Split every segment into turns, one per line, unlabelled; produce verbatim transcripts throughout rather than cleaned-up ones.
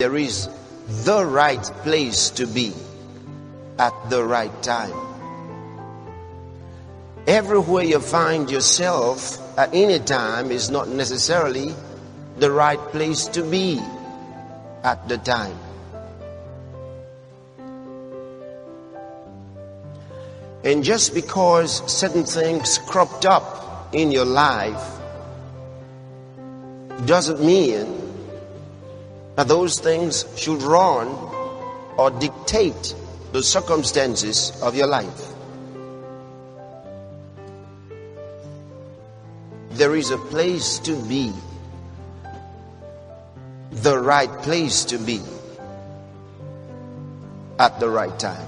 There is the right place to be at the right time. Everywhere you find yourself at any time is not necessarily the right place to be at the time. And just because certain things cropped up in your life doesn't mean that those things should run or dictate the circumstances of your life. There is a place to be, the right place to be at the right time.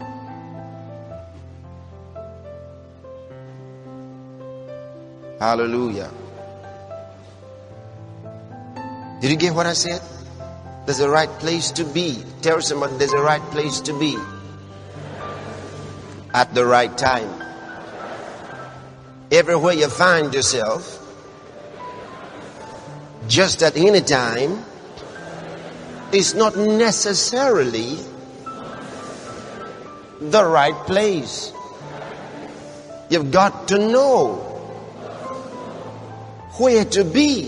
Hallelujah. Did you get what I said? There's a right place to be. Tell somebody there's a right place to be at the right time. Everywhere you find yourself, just at any time, is not necessarily the right place. You've got to know where to be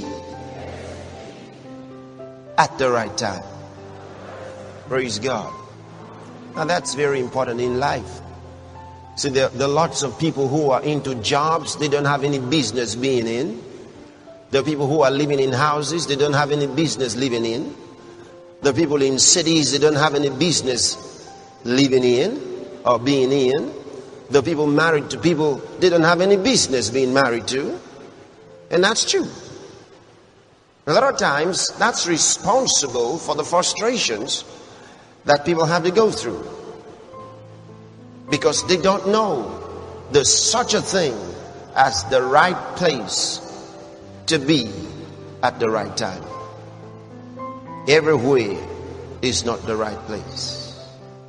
at the right time. Praise God. Now that's very important in life. See, there, there are lots of people who are into jobs they don't have any business being in. There are people who are living in houses they don't have any business living in. There are people in cities they don't have any business living in or being in. There are people married to people they don't have any business being married to. And that's true. A lot of times that's responsible for the frustrations that people have to go through, because they don't know there's such a thing as the right place to be at the right time. Everywhere is not the right place.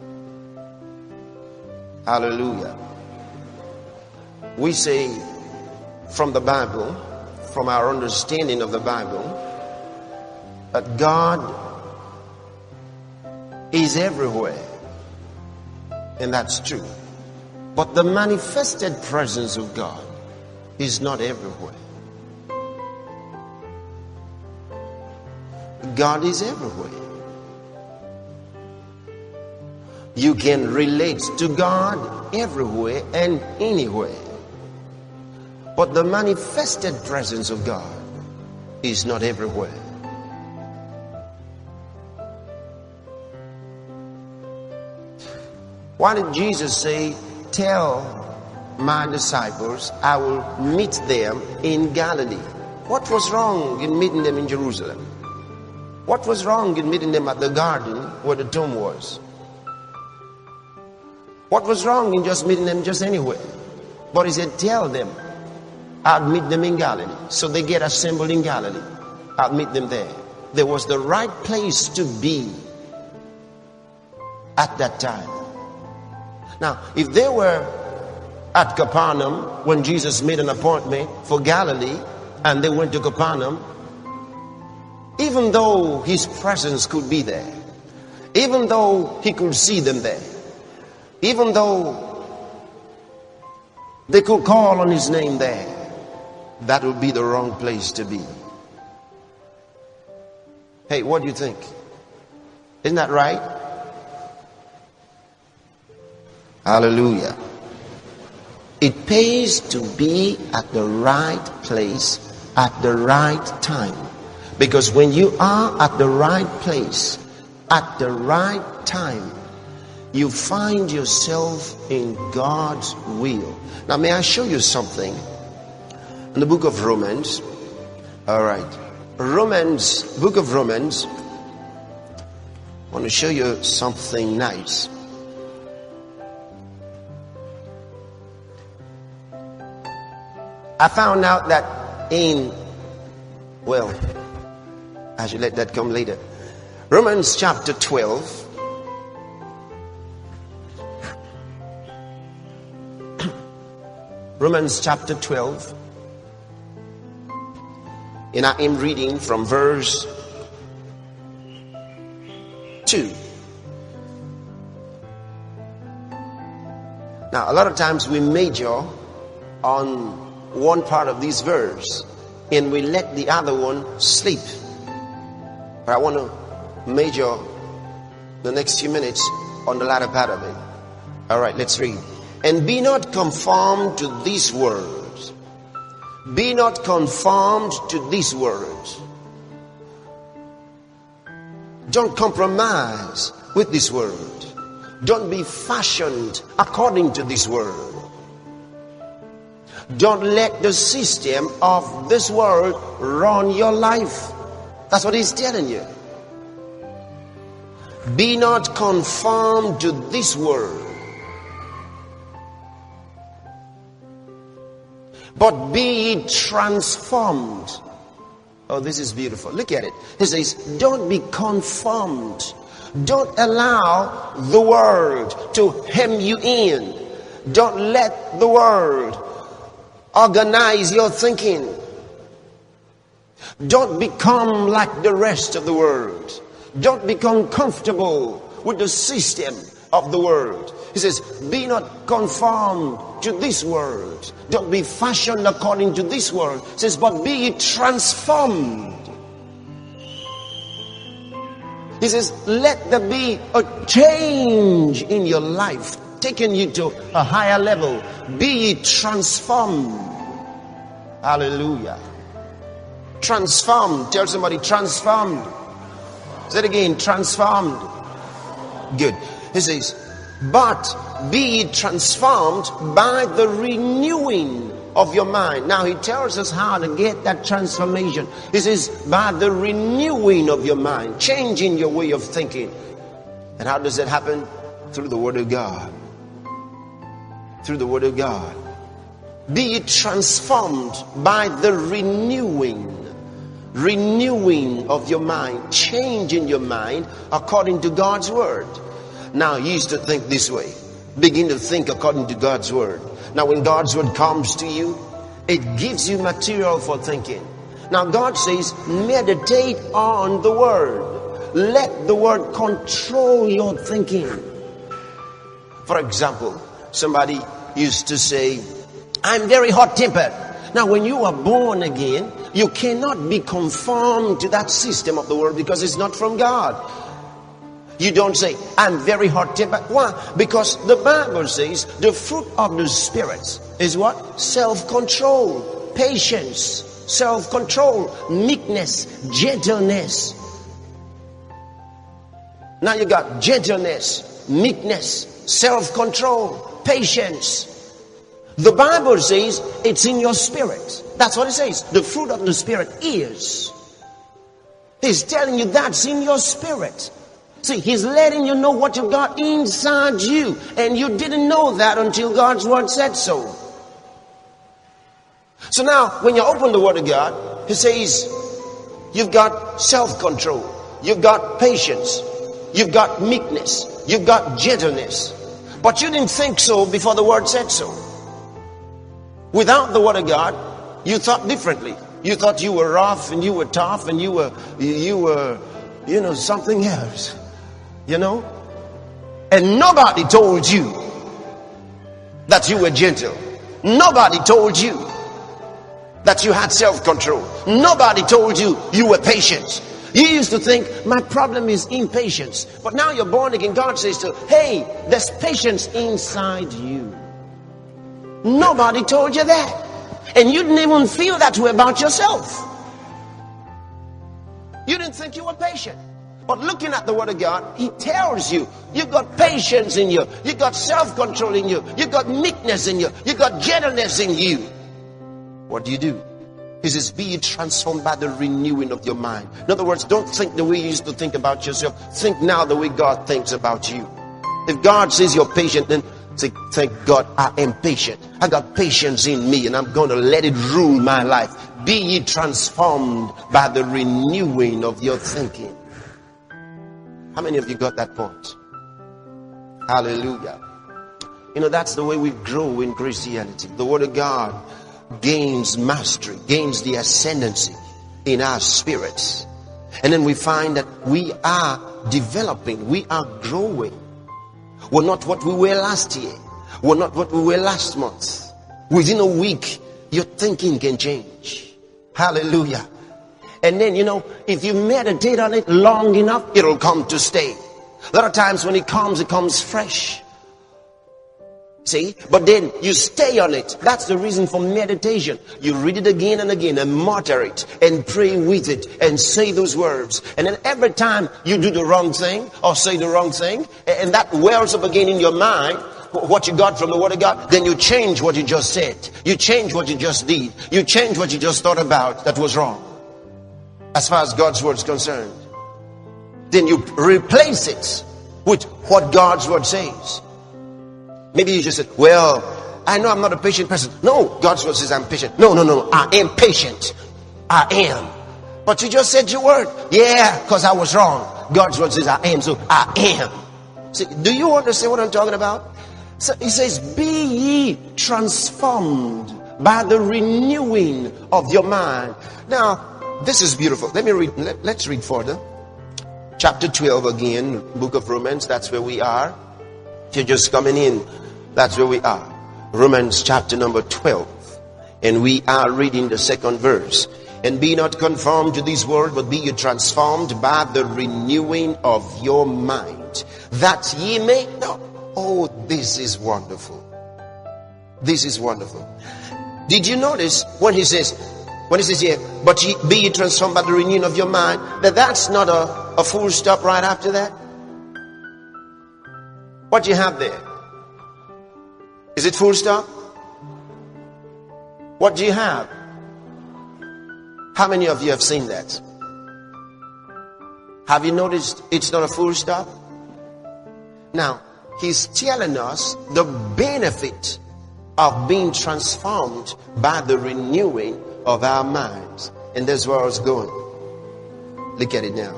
Hallelujah. We say from the Bible, from our understanding of the Bible, that God is everywhere. And that's true. But the manifested presence of God is not everywhere. God is everywhere. You can relate to God everywhere and anywhere. But the manifested presence of God is not everywhere. Why did Jesus say, tell my disciples I will meet them in Galilee? What was wrong in meeting them in Jerusalem? What was wrong in meeting them at the garden where the tomb was? What was wrong in just meeting them just anywhere? But he said, tell them I'll meet them in Galilee. So they get assembled in Galilee. I'll meet them there. There was the right place to be at that time. Now, if they were at Capernaum when Jesus made an appointment for Galilee and they went to Capernaum, even though his presence could be there, even though he could see them there, even though they could call on his name there, that would be the wrong place to be. Hey, what do you think? Isn't that right? Hallelujah. It pays to be at the right place at the right time. Because when you are at the right place at the right time, you find yourself in God's will. Now, may I show you something? In the book of Romans. All right. Romans, book of Romans. I want to show you something nice. I found out that in, well, I should let that come later. Romans chapter twelve. Romans chapter twelve. And I am reading from verse two. Now, a lot of times we major on one part of this verse and we let the other one sleep. But I want to major the next few minutes on the latter part of it. All right, let's read. And be not conformed to these words. Be not conformed to these words. Don't compromise with this word. Don't be fashioned according to this word. Don't let the system of this world run your life. That's what he's telling you. Be not conformed to this world, but be ye transformed. Oh, this is beautiful. Look at it. He says, don't be conformed. Don't allow the world to hem you in. Don't let the world organize your thinking. Don't become like the rest of the world. Don't become comfortable with the system of the world. He says, be not conformed to this world. Don't be fashioned according to this world. He says, but be ye transformed. He says, let there be a change in your life, taking you to a higher level. Be ye transformed. Hallelujah. Transformed. Tell somebody, transformed. Say it again, transformed. Good. He says, but be ye transformed by the renewing of your mind. Now he tells us how to get that transformation. He says, by the renewing of your mind, changing your way of thinking. And how does that happen? Through the Word of God. Through the Word of God. Be ye transformed by the renewing. Renewing of your mind, changing your mind according to God's word. Now you used to think this way. Begin to think according to God's word. Now when God's word comes to you, it gives you material for thinking. Now God says, meditate on the word. Let the word control your thinking. For example, somebody used to say, I'm very hot-tempered. Now when you are born again, you cannot be conformed to that system of the world because it's not from God. You don't say, I'm very hot-tempered. Why? Because the Bible says the fruit of the Spirit is what? Self-control, patience, self-control, meekness, gentleness. Now you got gentleness, meekness, self-control, patience. The Bible says it's in your spirit. That's what it says. The fruit of the Spirit is. He's telling you that's in your spirit. See, he's letting you know what you got inside you. And you didn't know that until God's word said so. So now, when you open the Word of God, he says, you've got self-control. You've got patience. You've got meekness. You've got gentleness. But you didn't think so before the word said so. Without the Word of God, you thought differently. You thought you were rough and you were tough and you were, you were, you know, something else. You know? And nobody told you that you were gentle. Nobody told you that you had self-control. Nobody told you you were patient. You used to think, my problem is impatience. But now you're born again. God says to, hey, there's patience inside you. Nobody told you that. And you didn't even feel that way about yourself. You didn't think you were patient. But looking at the Word of God, He tells you, you've got patience in you. You've got self-control in you. You've got meekness in you. You've got gentleness in you. What do you do? He says, be ye transformed by the renewing of your mind. In other words, don't think the way you used to think about yourself. Think now the way God thinks about you. If God says you're patient, then say, thank God I am patient. I got patience in me and I'm going to let it rule my life. Be ye transformed by the renewing of your thinking. How many of you got that point? Hallelujah. You know, that's the way we grow in Christianity. The Word of God gains mastery, gains the ascendancy in our spirits. And then we find that we are developing, we are growing. We're not what we were last year. We're not what we were last month. Within a week, your thinking can change. Hallelujah. And then, you know, if you meditate on it long enough, it'll come to stay. A lot of times when it comes, it comes fresh. See? But then you stay on it. That's the reason for meditation. You read it again and again and mutter it and pray with it and say those words. And then every time you do the wrong thing or say the wrong thing, and that wells up again in your mind, what you got from the Word of God, then you change what you just said. You change what you just did. You change what you just thought about that was wrong. As far as God's Word is concerned. Then you replace it with what God's Word says. Maybe you just said, well, I know I'm not a patient person. No, God's Word says I'm patient. No, no, no, I am patient. I am. But you just said your word. Yeah, because I was wrong. God's Word says I am, so I am. See, do you understand what I'm talking about? So he says, be ye transformed by the renewing of your mind. Now, this is beautiful. Let me read, let, let's read further. Chapter twelve again, book of Romans, that's where we are. If you're just coming in, that's where we are. Romans chapter number twelve. And we are reading the second verse. And be not conformed to this world, but be ye transformed by the renewing of your mind, that ye may know. Oh, this is wonderful. This is wonderful. Did you notice when he says, when he says here, but ye, be ye transformed by the renewing of your mind, that that's not a, a full stop right after that? What do you have there? Is it full stop? What do you have? How many of you have seen that? Have you noticed it's not a full stop? Now, he's telling us the benefit of being transformed by the renewing of our minds. And that's where I was going. Look at it now.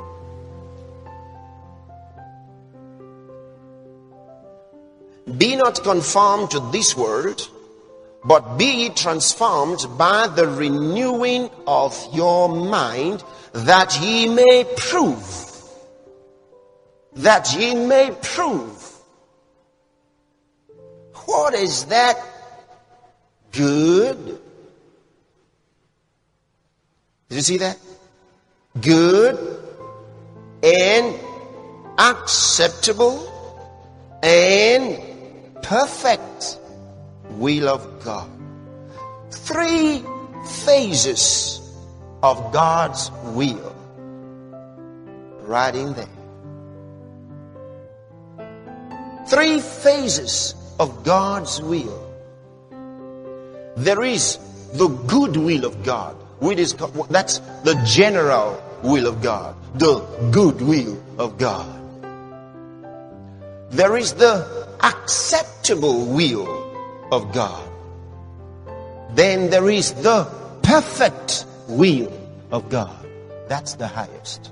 Be not conformed to this world, but be ye transformed by the renewing of your mind, that ye may prove. That ye may prove. What is that? Good. Did you see that? Good and acceptable and perfect will of God. Three phases of God's will. Right in there. Three phases of God's will. There is the good will of God. Which is, that's the general will of God. The good will of God. There is the acceptable will of God. Then there is the perfect will of God. That's the highest.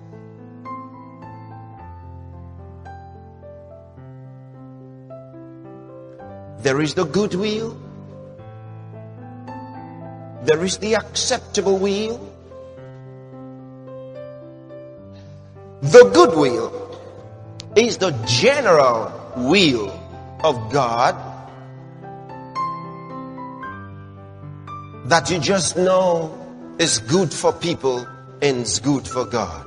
There is the good will. There is the acceptable will. The good will is the general will of God that you just know is good for people and is good for God.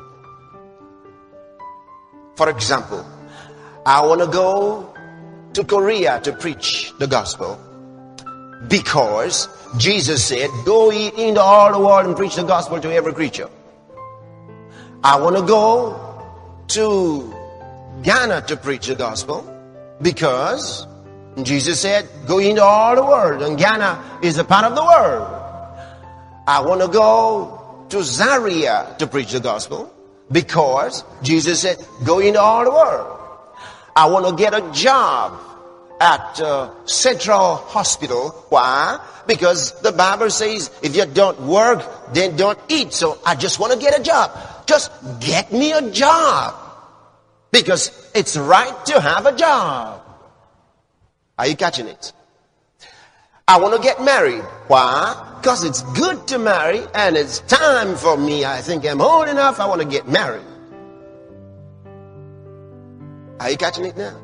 For example, I want to go to Korea to preach the gospel because Jesus said, go ye into all the world and preach the gospel to every creature. I want to go to Ghana to preach the gospel because Jesus said, go into all the world, and Ghana is a part of the world. I want to go to Zaria to preach the gospel because Jesus said, go into all the world. I want to get a job at uh, Central Hospital. Why? Because the Bible says if you don't work, then don't eat. So I just want to get a job. Just get me a job. Because it's right to have a job. Are you catching it? I want to get married. Why? Because it's good to marry and it's time for me. I think I'm old enough. I want to get married. Are you catching it now?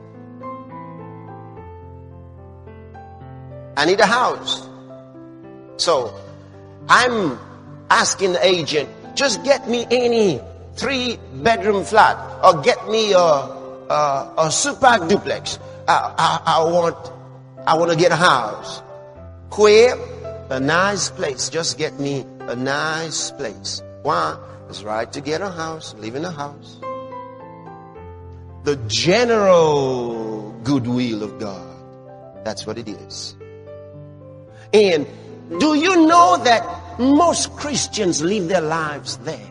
I need a house. So I'm asking the agent, just get me any three bedroom flat or get me a, a, a super duplex. I, I, I want, I want to get a house. Where? A nice place. Just get me a nice place. Why? It's right to get a house, live in a house. The general goodwill of God. That's what it is. And do you know that most Christians live their lives there?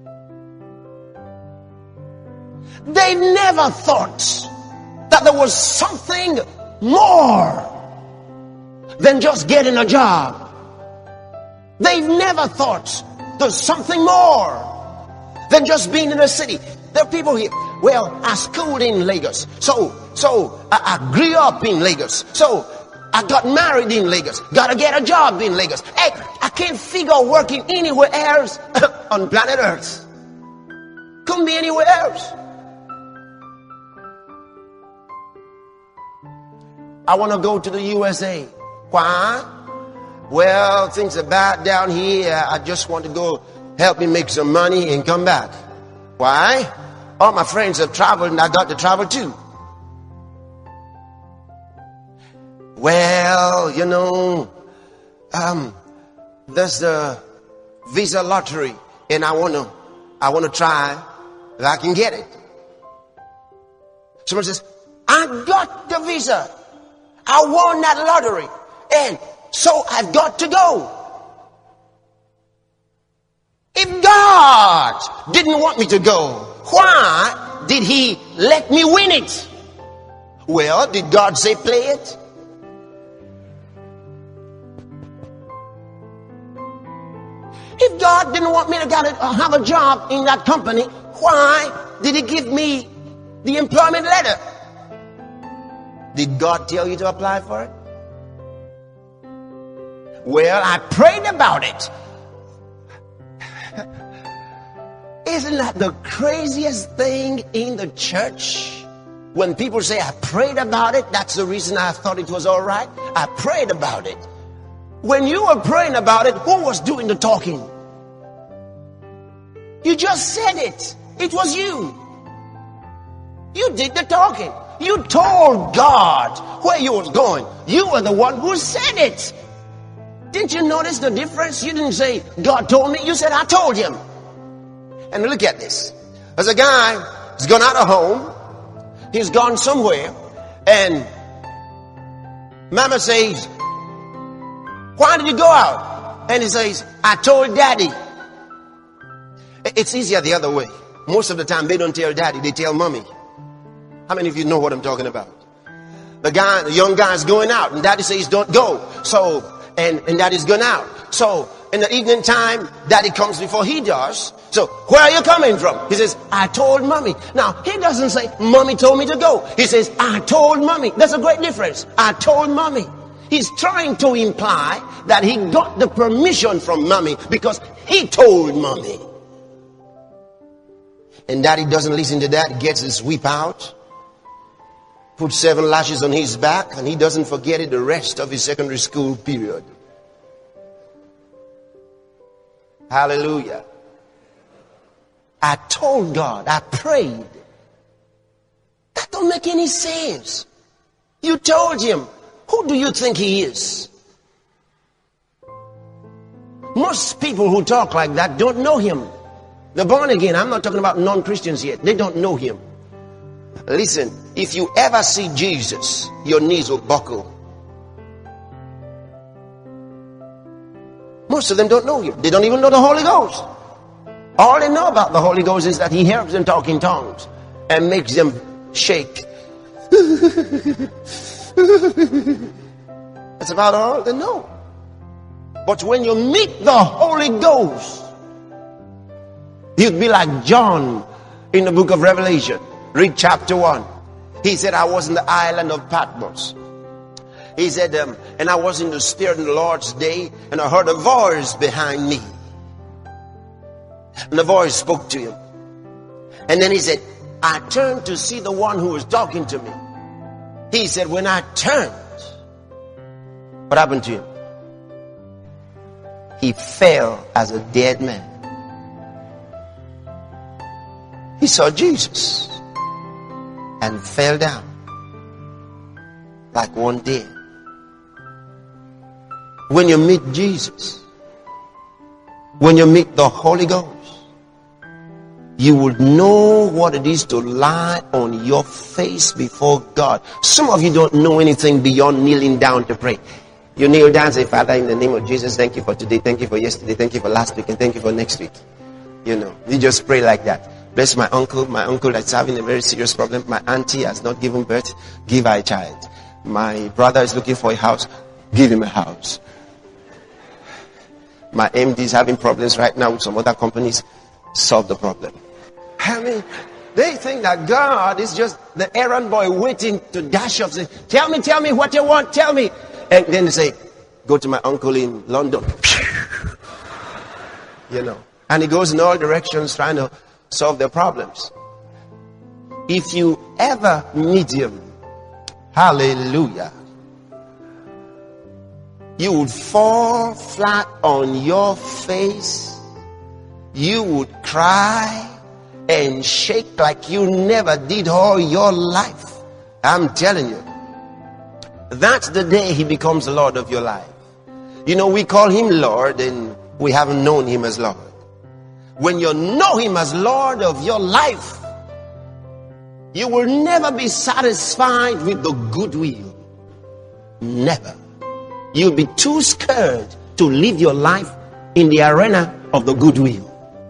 They never thought that there was something more than just getting a job. They've never thought there's something more than just being in a city. There are people here. Well, I schooled in Lagos. So, so I, I grew up in Lagos. So I got married in Lagos. Gotta get a job in Lagos. Hey, I can't figure working anywhere else on planet Earth. Couldn't be anywhere else. I want to go to the U S A. Why? Well, things are bad down here. I just want to go help me make some money and come back. Why? All my friends have traveled and I got to travel too. Well, you know, um, there's the visa lottery and I want to, I want to try if I can get it. Someone says, I got the visa. I won that lottery. And so I've got to go. If God didn't want me to go, why did he let me win it? Well, did God say play it? If God didn't want me to get a, have a job in that company, why did he give me the employment letter? Did God tell you to apply for it? Well, I prayed about it. Isn't that the craziest thing in the church? When people say, I prayed about it, that's the reason I thought it was all right. I prayed about it. When you were praying about it, who was doing the talking? You just said it. It was you. You did the talking. You told God where you was going. You were the one who said it. Didn't you notice the difference? You didn't say, God told me. You said, I told him. And look at this. There's a guy who's gone out of home. He's gone somewhere. And Mama says, why did you go out? And he says, I told Daddy. It's easier the other way. Most of the time they don't tell Daddy, they tell Mommy. How many of you know what I'm talking about? The guy, the young guy is going out and Daddy says don't go. So, and, and Daddy's gone out. So, in the evening time, Daddy comes before he does. So, where are you coming from? He says, I told Mommy. Now, he doesn't say, Mommy told me to go. He says, I told Mommy. There's a great difference. I told Mommy. He's trying to imply that he got the permission from Mommy because he told Mommy. And Daddy doesn't listen to that. He gets his whip out, puts seven lashes on his back, and he doesn't forget it the rest of his secondary school period. Hallelujah. I told God, I prayed. That don't make any sense. You told him. Who do you think he is? Most people who talk like that don't know him. They're born again. I'm not talking about non-Christians yet. They don't know him. Listen, if you ever see Jesus, your knees will buckle. Most of them don't know him. They don't even know the Holy Ghost. All they know about the Holy Ghost is that he helps them talk in tongues and makes them shake. That's about all they know. But when you meet the Holy Ghost, you'd be like John in the book of Revelation. Read chapter one. He said, I was in the island of Patmos. He said, um, and I was in the Spirit in the Lord's day, and I heard a voice behind me. And the voice spoke to him. And then he said, I turned to see the one who was talking to me. He said, when I turned, what happened to him? He fell as a dead man. He saw Jesus and fell down like one dead. When you meet Jesus, when you meet the Holy Ghost, you would know what it is to lie on your face before God. Some of you don't know anything beyond kneeling down to pray. You kneel down and say, Father, in the name of Jesus, thank you for today, thank you for yesterday, thank you for last week, and thank you for next week. You know, you just pray like that. Bless my uncle, my uncle that's having a very serious problem. My auntie has not given birth, give her a child. My brother is looking for a house, give him a house. My M D is having problems right now with some other companies, solve the problem. I mean, they think that God is just the errand boy waiting to dash up. Say, tell me, tell me what you want, tell me. And then they say, go to my uncle in London. You know. And he goes in all directions trying to solve their problems. If you ever meet him, hallelujah, you would fall flat on your face. You would cry and shake like you never did all your life. I'm telling you. That's the day he becomes the Lord of your life. You know, we call him Lord and we haven't known him as Lord. When you know him as Lord of your life, you will never be satisfied with the goodwill. Never. You'll be too scared to live your life in the arena of the goodwill.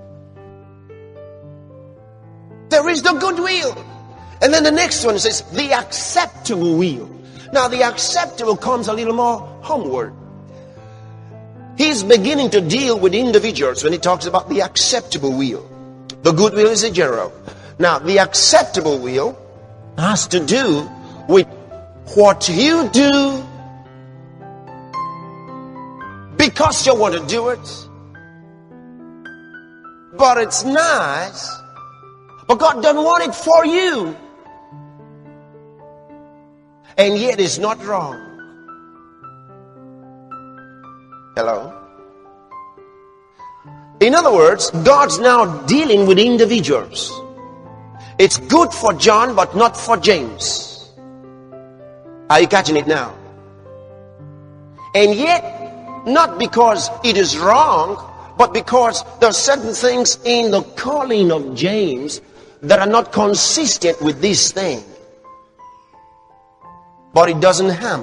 There is the goodwill. And then the next one says the acceptable will. Now the acceptable comes a little more homeward. He's beginning to deal with individuals when he talks about the acceptable will. The goodwill is a general. Now the acceptable will has to do with what you do because you want to do it. But it's nice. But God doesn't want it for you. And yet it's not wrong. Hello? In other words, God's now dealing with individuals. It's good for John, but not for James. Are you catching it now? And yet, not because it is wrong, but because there are certain things in the calling of James that are not consistent with this thing. But it doesn't harm.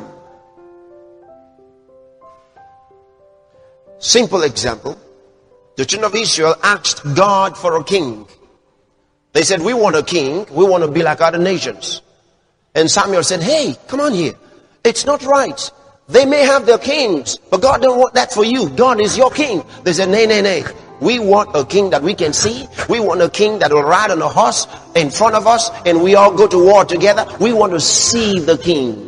Simple example. The children of Israel asked God for a king. They said, we want a king. We want to be like other nations. And Samuel said, hey, come on here. It's not right. They may have their kings, but God don't want that for you. God is your king. They said, nay, nay, nay. We want a king that we can see. We want a king that will ride on a horse in front of us and we all go to war together. We want to see the king.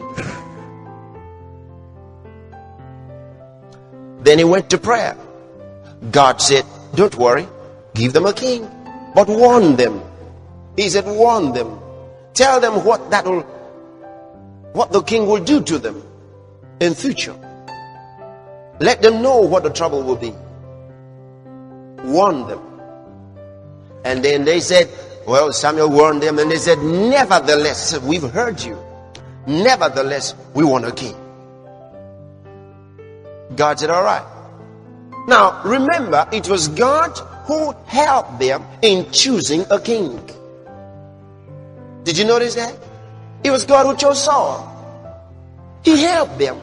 Then he went to prayer. God said, don't worry, give them a king, but warn them. He said, warn them. Tell them what that will, what the king will do to them in future. Let them know what the trouble will be. Warn them. And then they said, well, Samuel warned them and they said, nevertheless, we've heard you. Nevertheless, we want a king. God said, all right. Now, remember, it was God who helped them in choosing a king. Did you notice that? It was God who chose Saul. He helped them.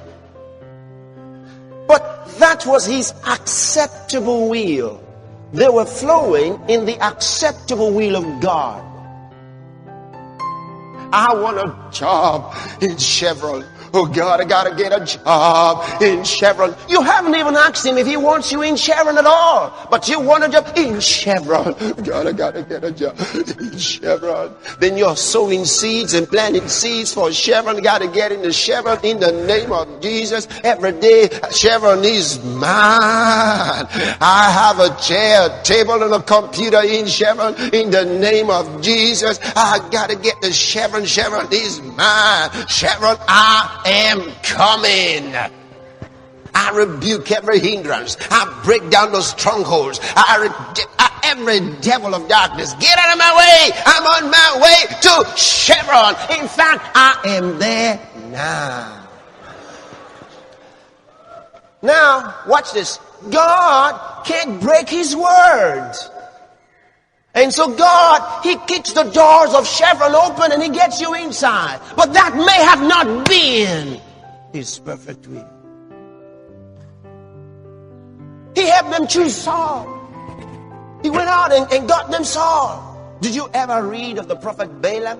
But that was his acceptable will. They were flowing in the acceptable will of God. I want a job in Chevron. Oh God, I gotta get a job in Chevron. You haven't even asked him if he wants you in Chevron at all. But you want a job in Chevron. God, I gotta get a job in Chevron. Then you're sowing seeds and planting seeds for Chevron. Gotta get into Chevron in the name of Jesus. Every day, Chevron is mine. I have a chair, a table, and a computer in Chevron in the name of Jesus. I gotta get the Chevron. Chevron is mine. Chevron, I am coming. I rebuke every hindrance. I break down those strongholds. I, re- I every devil of darkness, get out of my way. I'm on my way to Chevron. In fact, I am there now. Now, watch this. God can't break his word. And so God, he kicks the doors of Chevron open and he gets you inside. But that may have not been his perfect will. He helped them choose Saul. He went out and, and got them Saul. Did you ever read of the prophet Balaam?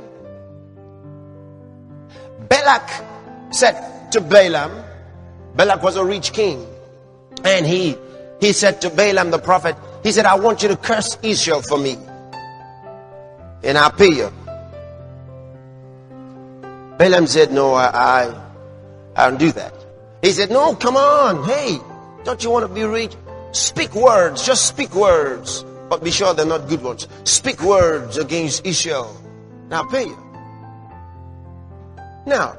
Balak said to Balaam, Balak was a rich king. And he, he said to Balaam the prophet, he said, I want you to curse Israel for me. And I'll pay you. Balaam said, no, I, I, I don't do that. He said, no, come on. Hey, don't you want to be rich? Speak words, just speak words. But be sure they're not good ones. Speak words against Israel. And I'll pay you. Now,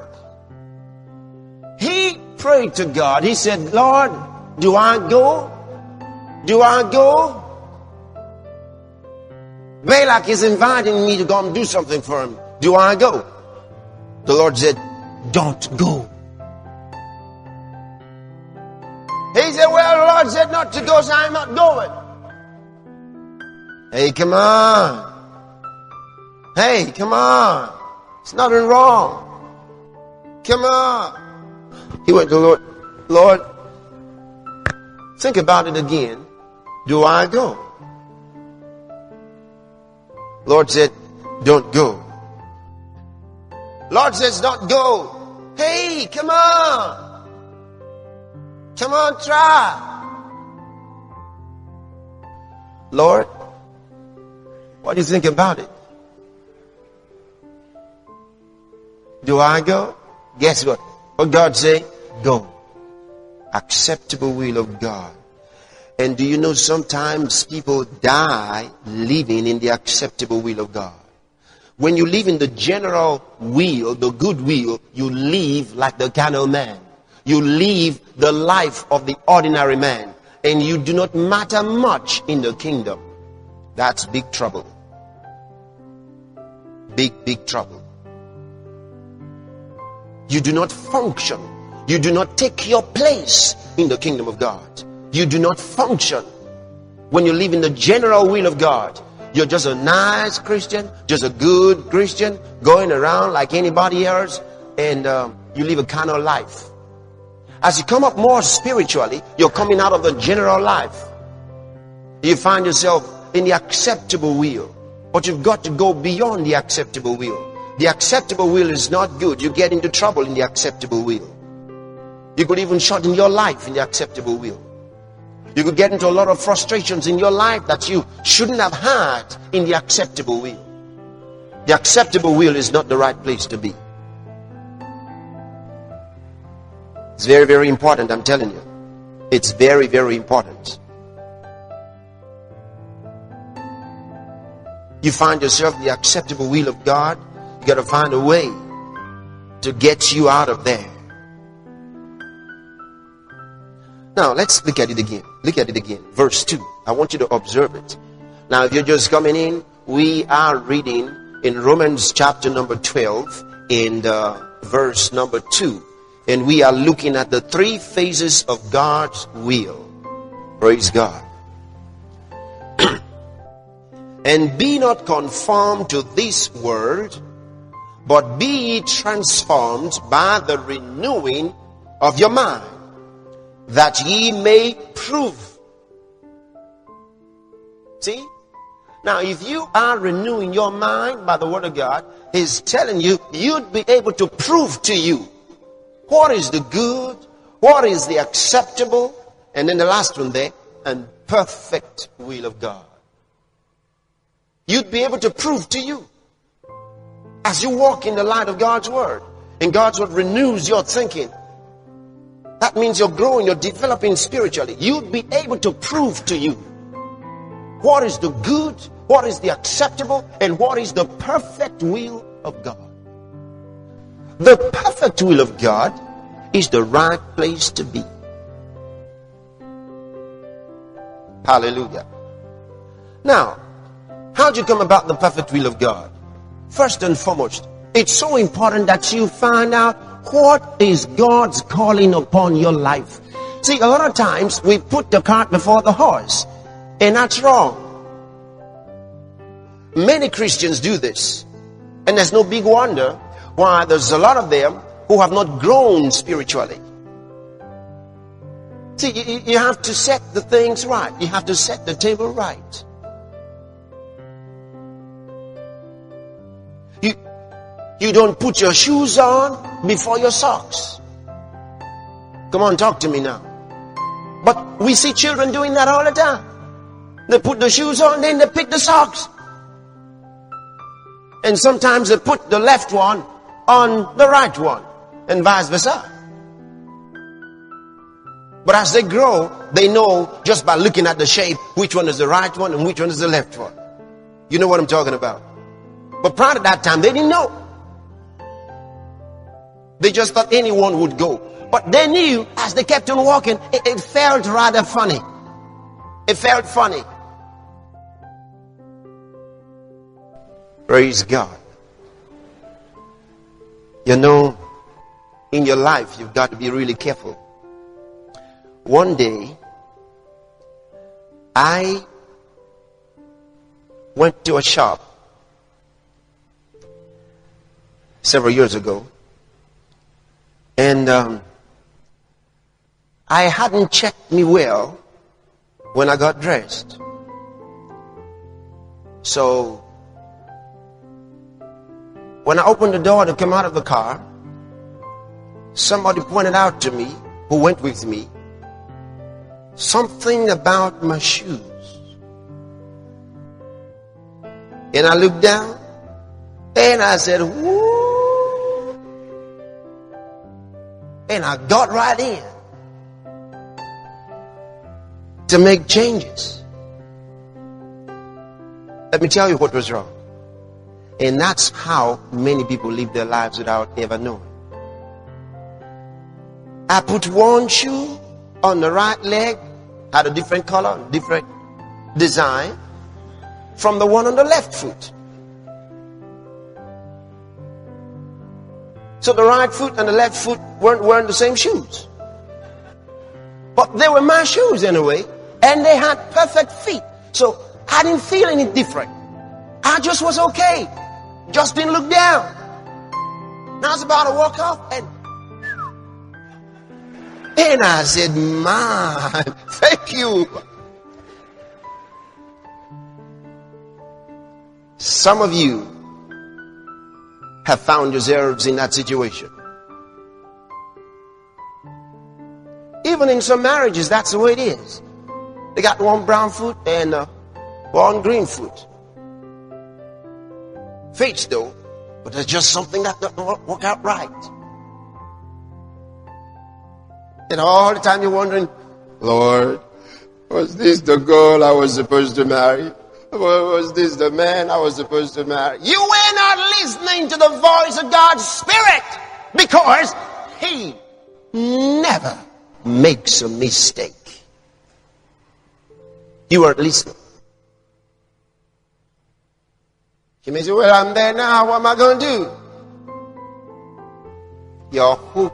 he prayed to God. He said, Lord, do I go? Do I go? Balak is inviting me to go and do something for him. Do I go? The Lord said, don't go. He said, well, the Lord said not to go, so I'm not going. Hey, come on. Hey, come on. It's nothing wrong. Come on. He went to the Lord. Lord, think about it again. Do I go? Lord said, don't go. Lord says, don't go. Hey, come on. Come on, try. Lord, what do you think about it? Do I go? Guess what? What God say? Go. Acceptable will of God. And do you know sometimes people die living in the acceptable will of God? When you live in the general will, the good will, you live like the carnal man. You live the life of the ordinary man. And you do not matter much in the kingdom. That's big trouble. Big, big trouble. You do not function. You do not take your place in the kingdom of God. You do not function when you live in the general will of God. You're just a nice Christian, just a good Christian, going around like anybody else, and um, you live a carnal life. As you come up more spiritually, you're coming out of the general life. You find yourself in the acceptable will. But you've got to go beyond the acceptable will. The acceptable will is not good. You get into trouble in the acceptable will. You could even shorten your life in the acceptable will. You could get into a lot of frustrations in your life that you shouldn't have had in the acceptable will. The acceptable will is not the right place to be. It's very, very important, I'm telling you. It's very, very important. You find yourself in the acceptable will of God, you got to find a way to get you out of there. Now, let's look at it again. Look at it again. Verse two. I want you to observe it. Now, if you're just coming in, we are reading in Romans chapter number twelve in uh, verse number two. And we are looking at the three phases of God's will. Praise God. And be not conformed to this world, but be ye transformed by the renewing of your mind, that ye may prove. See? Now, if you are renewing your mind by the word of God, He's telling you, you'd be able to prove to you what is the good, what is the acceptable, and then the last one there, and perfect will of God. You'd be able to prove to you as you walk in the light of God's word, and God's word renews your thinking. That means you're growing, you're developing spiritually. You'd be able to prove to you what is the good, what is the acceptable, and what is the perfect will of God. The perfect will of God is the right place to be. Hallelujah. Now, how do you come about the perfect will of God? First and foremost, it's so important that you find out what is God's calling upon your life. See, a lot of times we put the cart before the horse, and that's wrong. Many Christians do this, and there's no big wonder why there's a lot of them who have not grown spiritually. See, you, you have to set the things right. You have to set the table right. You, you don't put your shoes on before your socks. Come on, talk to me now. But we see children doing that all the time. They put the shoes on, then they pick the socks. And sometimes they put the left one on the right one, and vice versa. But as they grow, they know just by looking at the shape which one is the right one and which one is the left one. You know what I'm talking about. But prior to that time, they didn't know. They just thought anyone would go. But they knew as they kept on walking, it, it felt rather funny. It felt funny. Praise God. You know, in your life, you've got to be really careful. One day, I went to a shop several years ago, and um, I hadn't checked me well when I got dressed. So, when I opened the door to come out of the car, somebody pointed out to me, who went with me, something about my shoes. And I looked down, and I said, whoo. And I got right in to make changes. Let me tell you what was wrong. And that's how many people live their lives without ever knowing. I put one shoe on the right leg, had a different color, different design from the one on the left foot. So the right foot and the left foot weren't wearing the same shoes. But they were my shoes anyway, and they had perfect feet. So I didn't feel any different. I just was okay. Just didn't look down. Now I was about to walk off, and and I said, man, thank you. Some of you have found yourselves in that situation. Even in some marriages, that's the way it is. They got one brown foot and uh, one green foot. Fates though, but there's just something that doesn't work out right. And all the time you're wondering, Lord, was this the girl I was supposed to marry? Was this the man I was supposed to marry? You were not listening to the voice of God's Spirit, because He never makes a mistake. You weren't listening. You may say, well, I'm there now. What am I going to do? Your hope.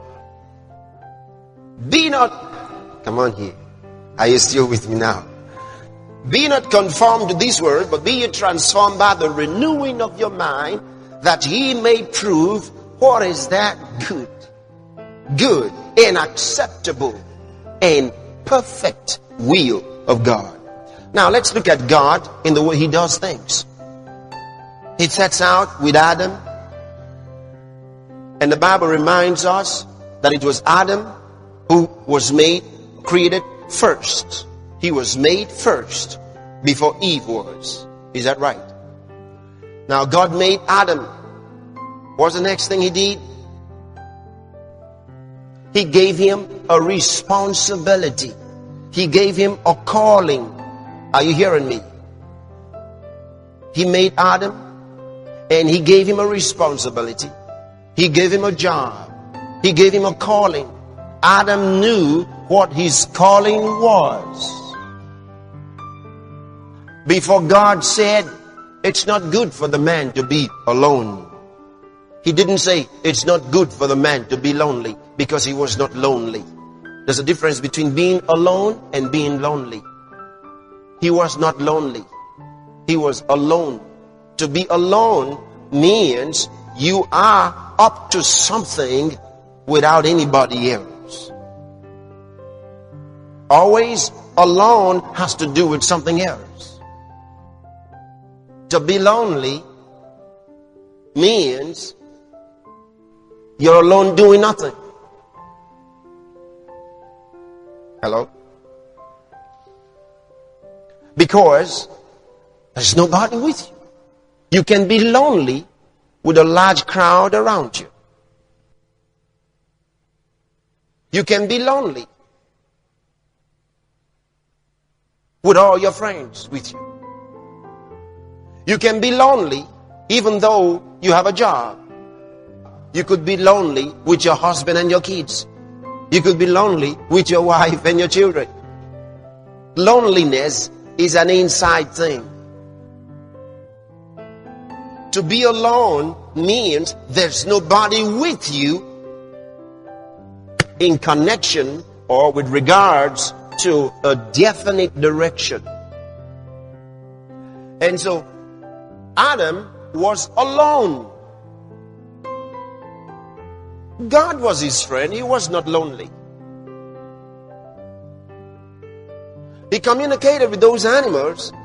Be not, come on here. Are you still with me now? Be not conformed to this world, but be ye transformed by the renewing of your mind, that ye may prove what is that good, good and acceptable and perfect will of God. Now let's look at God in the way He does things. He sets out with Adam, and the Bible reminds us that it was Adam who was made, created first. He was made first before Eve was. Is that right? Now God made Adam. What's the next thing he did? He gave him a responsibility. He gave him a calling. Are you hearing me? He made Adam and he gave him a responsibility. He gave him a job. He gave him a calling. Adam knew what his calling was. Before God said, it's not good for the man to be alone. He didn't say, it's not good for the man to be lonely, because he was not lonely. There's a difference between being alone and being lonely. He was not lonely. He was alone. To be alone means you are up to something without anybody else. Always alone has to do with something else. To be lonely means you're alone doing nothing. Hello? Because there's nobody with you. You can be lonely with a large crowd around you. You can be lonely with all your friends with you. You can be lonely even though you have a job. You could be lonely with your husband and your kids. You could be lonely with your wife and your children. Loneliness is an inside thing. To be alone means there's nobody with you in connection or with regards to a definite direction. And so Adam was alone. God was his friend. He was not lonely. He communicated with those animals,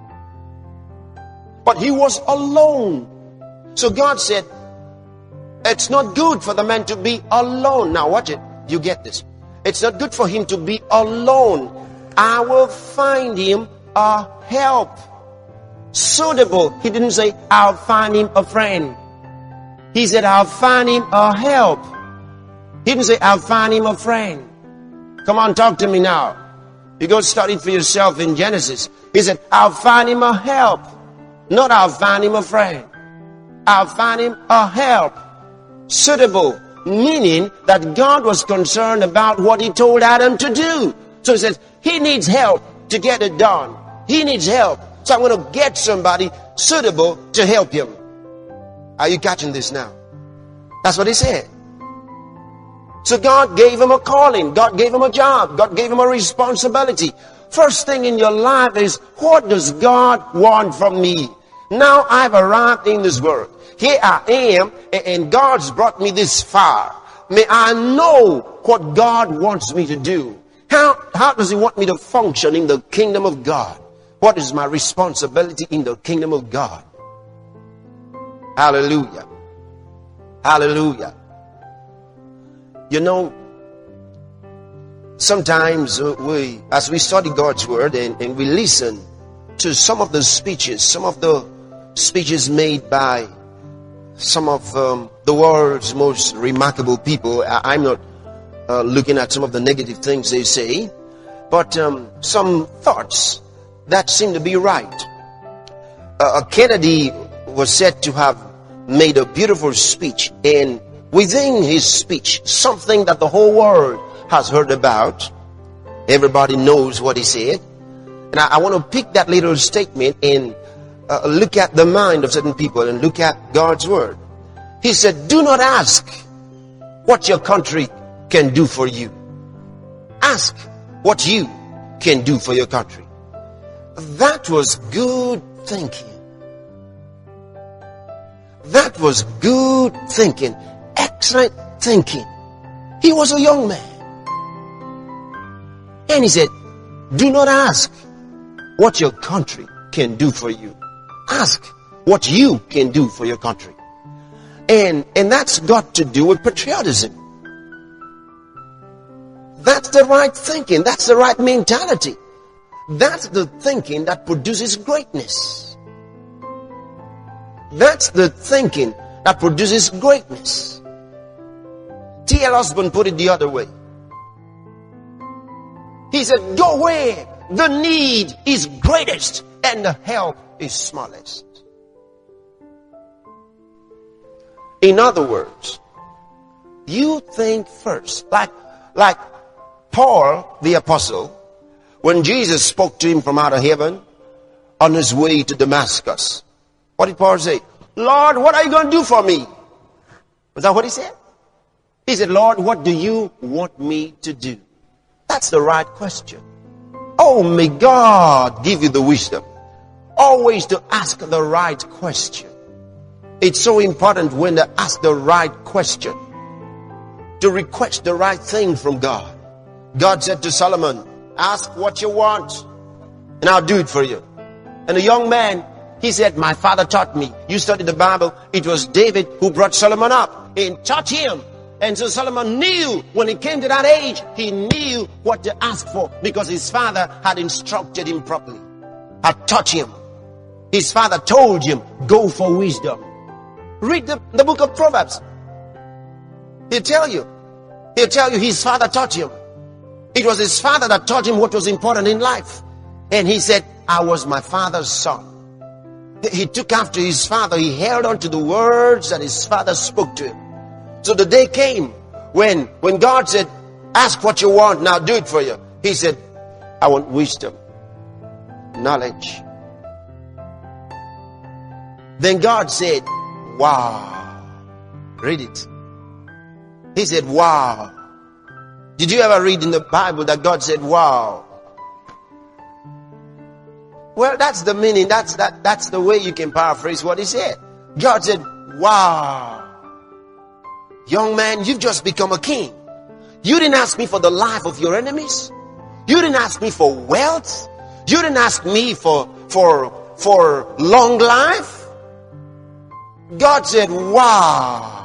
but he was alone. So God said, it's not good for the man to be alone. Now watch it. You get this. It's not good for him to be alone. I will find him a help. Suitable. He didn't say, I'll find him a friend. He said, I'll find him a help. He didn't say, I'll find him a friend. Come on, talk to me now. You go study for yourself in Genesis. He said, I'll find him a help. Not I'll find him a friend. I'll find him a help. Suitable. Meaning that God was concerned about what he told Adam to do. So he says, he needs help to get it done. He needs help. So I'm going to get somebody suitable to help him. Are you catching this now? That's what he said. So God gave him a calling. God gave him a job. God gave him a responsibility. First thing in your life is, what does God want from me? Now I've arrived in this world. Here I am, and God's brought me this far. May I know what God wants me to do. How, how does he want me to function in the kingdom of God? What is my responsibility in the kingdom of God? Hallelujah. Hallelujah. You know, sometimes we, as we study God's word and, and we listen to some of the speeches, some of the speeches made by some of um, the world's most remarkable people. I, I'm not uh, looking at some of the negative things they say, but um, some thoughts that seem to be right. Uh, Kennedy was said to have made a beautiful speech, and within his speech, something that the whole world has heard about. Everybody knows what he said. And I, I want to pick that little statement and uh, look at the mind of certain people and look at God's word. He said, do not ask what your country can do for you. Ask what you can do for your country. That was good thinking. That was good thinking. Excellent thinking. He was a young man. And he said, do not ask what your country can do for you. Ask what you can do for your country. And, and that's got to do with patriotism. That's the right thinking. That's the right mentality. That's the thinking that produces greatness. That's the thinking that produces greatness. T L Osborne put it the other way. He said, go where the need is greatest and the help is smallest. In other words, you think first. Like, like Paul the apostle, when Jesus spoke to him from out of heaven on his way to Damascus. What did Paul say? Lord, what are you going to do for me? Was that what he said? He said, Lord, what do you want me to do? That's the right question. Oh, may God give you the wisdom always to ask the right question. It's so important when they ask the right question, to request the right thing from God. God said to Solomon, ask what you want and I'll do it for you. And the young man, he said, my father taught me. You studied the Bible. It was David who brought Solomon up and taught him. And so Solomon knew when he came to that age, he knew what to ask for because his father had instructed him properly, had taught him. His father told him, go for wisdom. Read the, the book of Proverbs. He'll tell you. He'll tell you his father taught him. It was his father that taught him what was important in life. And he said, I was my father's son. He took after his father. He held on to the words that his father spoke to him. So the day came when, when God said, ask what you want, now do it for you. He said, I want wisdom, knowledge. Then God said, wow. Read it. He said, wow. Did you ever read in the Bible that God said, wow? Well, that's the meaning. That's, that, that's the way you can paraphrase what he said. God said, wow. Young man, you've just become a king. You didn't ask me for the life of your enemies. You didn't ask me for wealth. You didn't ask me for, for, for long life. God said, wow.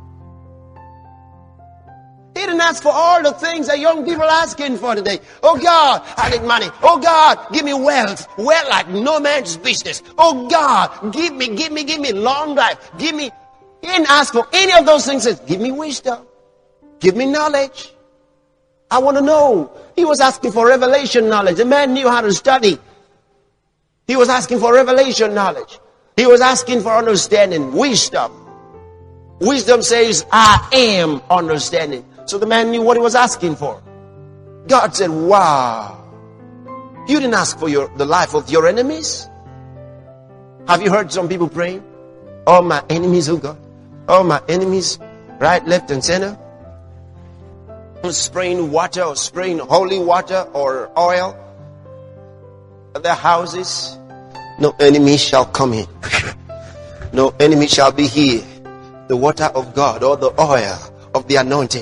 He didn't ask for all the things that young people are asking for today. Oh God, I need money. Oh God, give me wealth. Wealth like no man's business. Oh God, give me, give me, give me long life. Give me. He didn't ask for any of those things. He said, give me wisdom. Give me knowledge. I want to know. He was asking for revelation knowledge. The man knew how to study. He was asking for revelation knowledge. He was asking for understanding, wisdom. Wisdom says, I am understanding. So the man knew what he was asking for. God said, wow. You didn't ask for your, the life of your enemies. Have you heard some people praying? Oh, my enemies, oh God. Oh, my enemies, right, left, and center. Spraying water or spraying holy water or oil at their houses. No enemy shall come in. No enemy shall be here. The water of God or the oil of the anointing.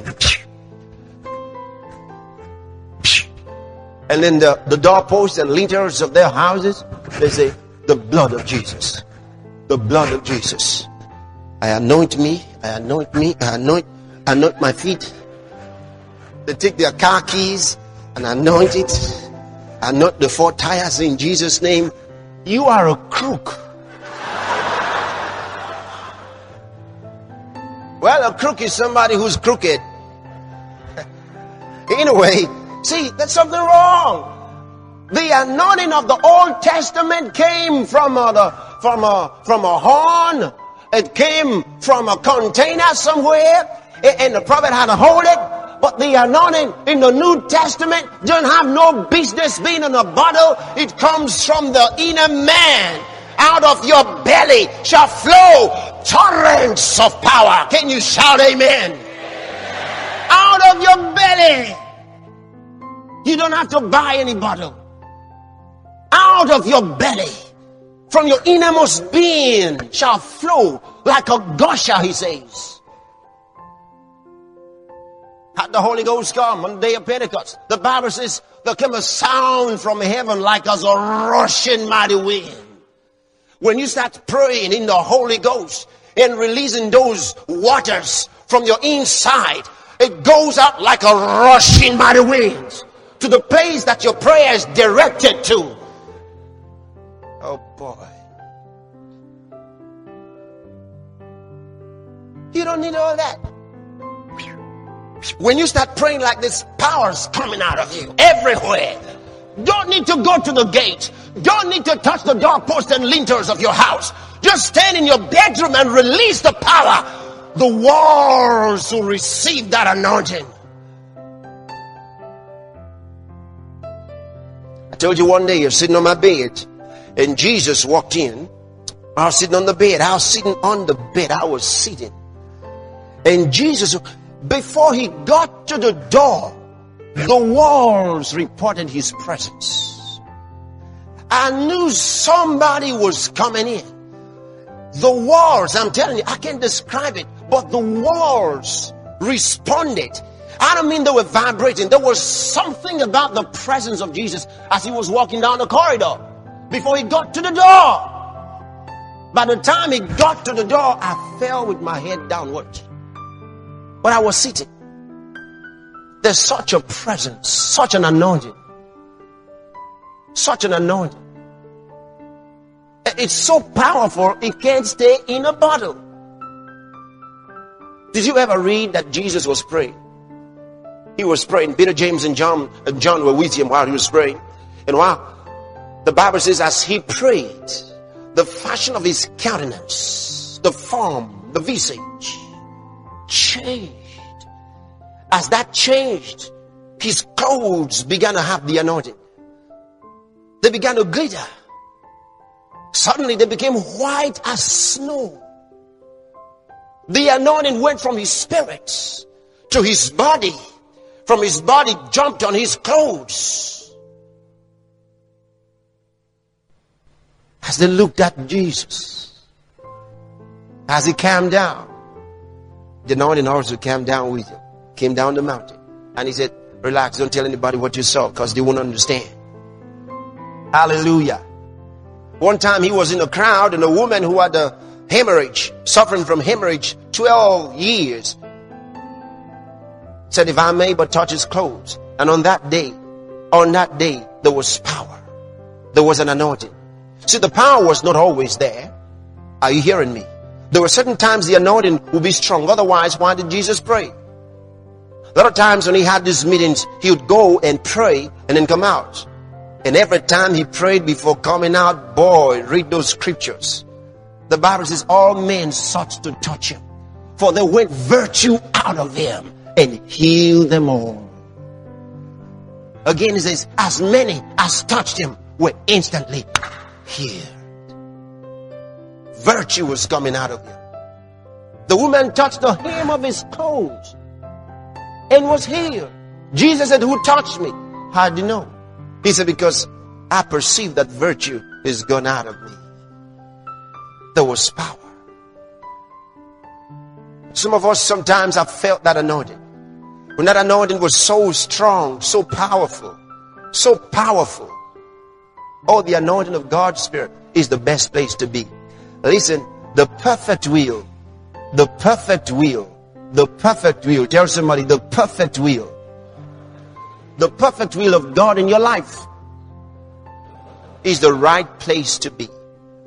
And then the, the doorposts and lintels of their houses, they say, the blood of Jesus. The blood of Jesus. I anoint me, I anoint me, I anoint, I anoint my feet. They take their car keys and anoint it. Anoint the four tires in Jesus' name. You are a crook. Well, a crook is somebody who's crooked. Anyway, see, there's something wrong. The anointing of the Old Testament came from a, the, from a, from a horn. It came from a container somewhere. And the prophet had to hold it. But the anointing in the New Testament doesn't have no business being in a bottle. It comes from the inner man. Out of your belly shall flow torrents of power. Can you shout amen? Amen. Out of your belly. You don't have to buy any bottle. Out of your belly, from your innermost being shall flow like a gusher, he says. Had the Holy Ghost come on the day of Pentecost, the Bible says there came a sound from heaven like as a rushing mighty wind. When you start praying in the Holy Ghost and releasing those waters from your inside, it goes out like a rushing mighty winds to the place that your prayer is directed to. Oh boy. You don't need all that. When you start praying like this, power's coming out of you everywhere. Don't need to go to the gate. Don't need to touch the doorpost and lintels of your house. Just stand in your bedroom and release the power. The walls will receive that anointing. I told you one day you're sitting on my bed and Jesus walked in. I was sitting on the bed. I was sitting on the bed. I was sitting. And Jesus, before he got to the door, the walls reported his presence. I knew somebody was coming in. The walls, I'm telling you, I can't describe it, but the walls responded. I don't mean they were vibrating. There was something about the presence of Jesus as he was walking down the corridor before he got to the door. By the time he got to the door, I fell with my head downward. But I was sitting. There's such a presence, such an anointing. Such an anointing. It's so powerful, it can't stay in a bottle. Did you ever read that Jesus was praying? He was praying. Peter, James, and John, and John were with him while he was praying. And while the Bible says, as he prayed, the fashion of his countenance, the form, the visage, changed. As that changed, his clothes began to have the anointing. They began to glitter. Suddenly they became white as snow. The anointing went from his spirit to his body. From his body jumped on his clothes. As they looked at Jesus, as he came down, the anointing also came down with him. Came down the mountain. And he said, relax, don't tell anybody what you saw, because they won't understand. Hallelujah. One time he was in a crowd, and a woman who had a hemorrhage, suffering from hemorrhage twelve years, said, if I may but touch his clothes. And on that day, on that day, there was power. There was an anointing. See, the power was not always there. Are you hearing me? There were certain times the anointing would be strong. Otherwise, why did Jesus pray? A lot of times when he had these meetings, he would go and pray and then come out. And every time he prayed before coming out, boy, read those scriptures. The Bible says all men sought to touch him, for there went virtue out of him and healed them all. Again, it says, as many as touched him were instantly healed. Virtue was coming out of him. The woman touched the hem of his clothes and was healed. Jesus said, who touched me? How do you know? He said, because I perceive that virtue is gone out of me. There was power. Some of us sometimes have felt that anointing. When that anointing was so strong, so powerful, so powerful. Oh, the anointing of God's Spirit is the best place to be. Listen, the perfect will, the perfect will, the perfect will. Tell somebody, the perfect will. The perfect will of God in your life is the right place to be.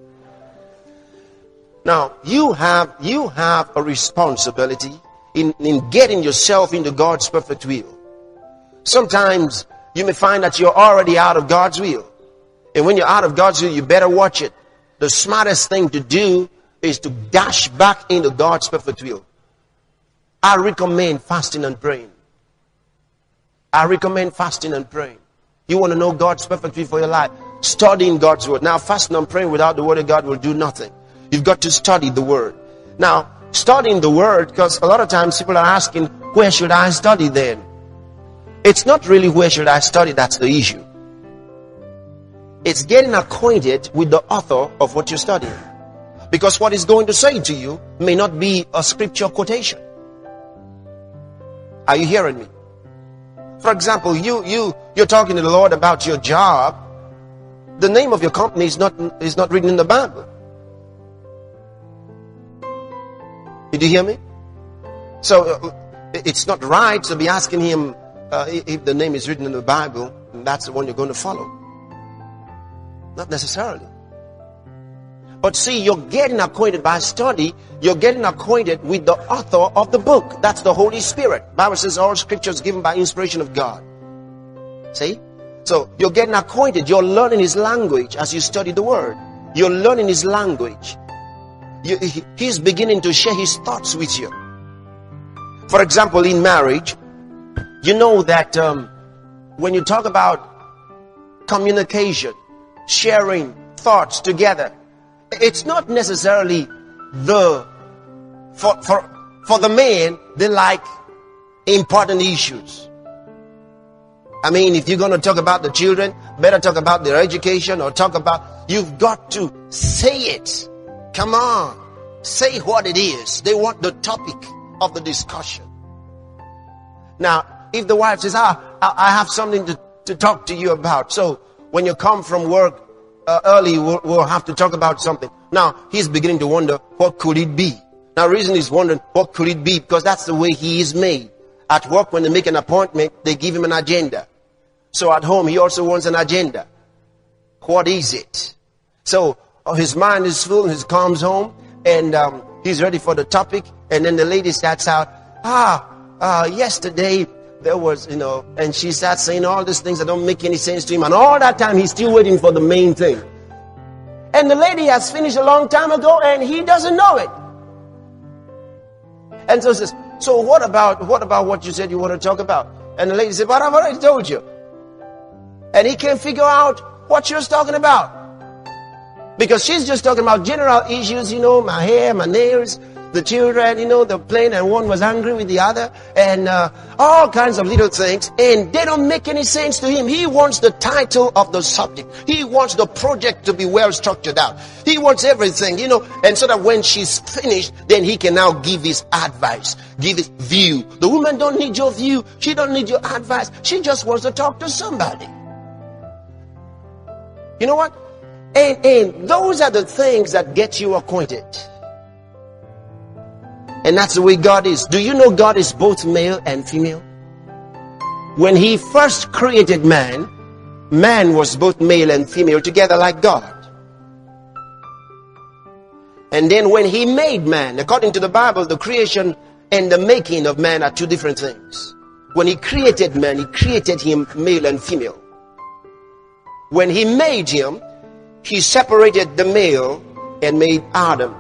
Now, you have, you have a responsibility in, in getting yourself into God's perfect will. Sometimes you may find that you're already out of God's will. And when you're out of God's will, you better watch it. The smartest thing to do is to dash back into God's perfect will. I recommend fasting and praying. I recommend fasting and praying. You want to know God's perfect will for your life? Studying God's word. Now, fasting and praying without the word of God will do nothing. You've got to study the word. Now, studying the word, because a lot of times people are asking, where should I study then? It's not really where should I study that's the issue. It's getting acquainted with the author of what you're studying. Because what he's going to say to you may not be a scripture quotation. Are you hearing me? For example, you, you, you're talking to the Lord about your job. The name of your company is not, is not written in the Bible. Did you hear me? So, uh, It's not right to be asking him uh, if the name is written in the Bible, and that's the one you're going to follow. Not necessarily. But see, you're getting acquainted by study. You're getting acquainted with the author of the book. That's the Holy Spirit. The Bible says all scriptures given by inspiration of God. See? So you're getting acquainted. You're learning his language as you study the word. You're learning his language. You, he, he's beginning to share his thoughts with you. For example, in marriage, you know that um, when you talk about communication, sharing thoughts together, it's not necessarily the, for, for, for the men, they like important issues. I mean, if you're going to talk about the children, better talk about their education or talk about, you've got to say it. Come on. Say what it is. They want the topic of the discussion. Now, if the wife says, ah, I have something to, to talk to you about. So when you come from work uh, early, we'll, we'll have to talk about something. Now, he's beginning to wonder, what could it be? Now, the reason he's wondering, what could it be? Because that's the way he is made. At work, when they make an appointment, they give him an agenda. So at home, he also wants an agenda. What is it? So uh, his mind is full, and he comes home, and um, he's ready for the topic. And then the lady starts out, ah, uh, yesterday there was, you know, and she starts saying all these things that don't make any sense to him. And all that time, he's still waiting for the main thing. And the lady has finished a long time ago, and he doesn't know it. And so he says, so what about, what about what you said you want to talk about? And the lady said, but I've already told you. And he can't figure out what she was talking about. Because she's just talking about general issues, you know, my hair, my nails, the children, you know, the plane, and one was angry with the other, and uh, all kinds of little things, and they don't make any sense to him. He wants the title of the subject. He wants the project to be well structured out. He wants everything, you know, and so that when she's finished, then he can now give his advice, give his view. The woman don't need your view. She don't need your advice. She just wants to talk to somebody. You know what? And, and those are the things that get you acquainted. And that's the way God is. Do you know God is both male and female? When he first created man, man was both male and female together like God. And then when he made man, according to the Bible, the creation and the making of man are two different things. When he created man, he created him male and female. When he made him, he separated the male and made Adam.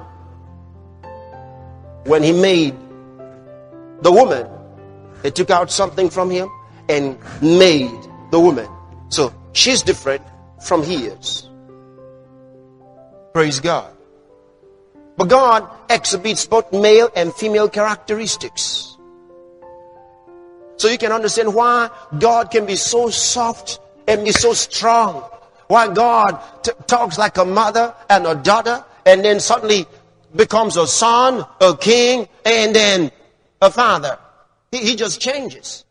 When he made the woman, he took out something from him and made the woman. So she's different from he is. Praise God. But God exhibits both male and female characteristics. So you can understand why God can be so soft and be so strong. Why God t- talks like a mother and a daughter, and then suddenly becomes a son, a king, and then a father. He, he just changes.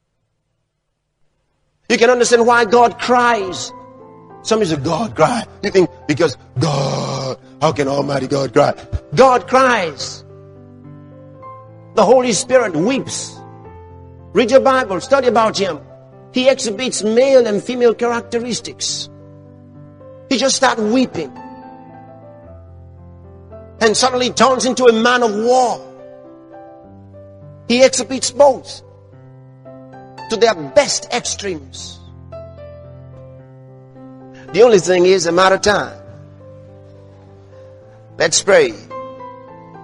You can understand why God cries. Somebody says, God cries. You think, because God, how can Almighty God cry? God cries. The Holy Spirit weeps. Read your Bible, study about him. He exhibits male and female characteristics. He just starts weeping. And suddenly turns into a man of war. He exhibits both to their best extremes. The only thing is a matter of time. Let's pray.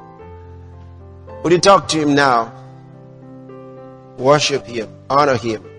Would you talk to him now? Worship him, honor him.